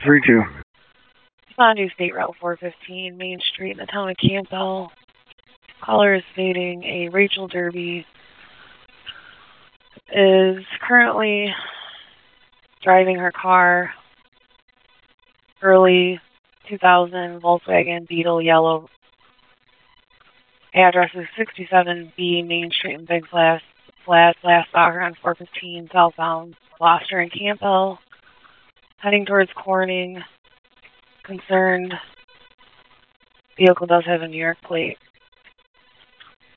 232. On New State Route 415, Main Street in the town of Campbell. Caller is stating a Rachel Derby is currently driving her car, early 2000 Volkswagen Beetle yellow. Address is 67B Main Street in Big Flats, last saw her on 415 southbound Gloucester and Campbell, heading towards Corning. Concerned vehicle does have a New York plate.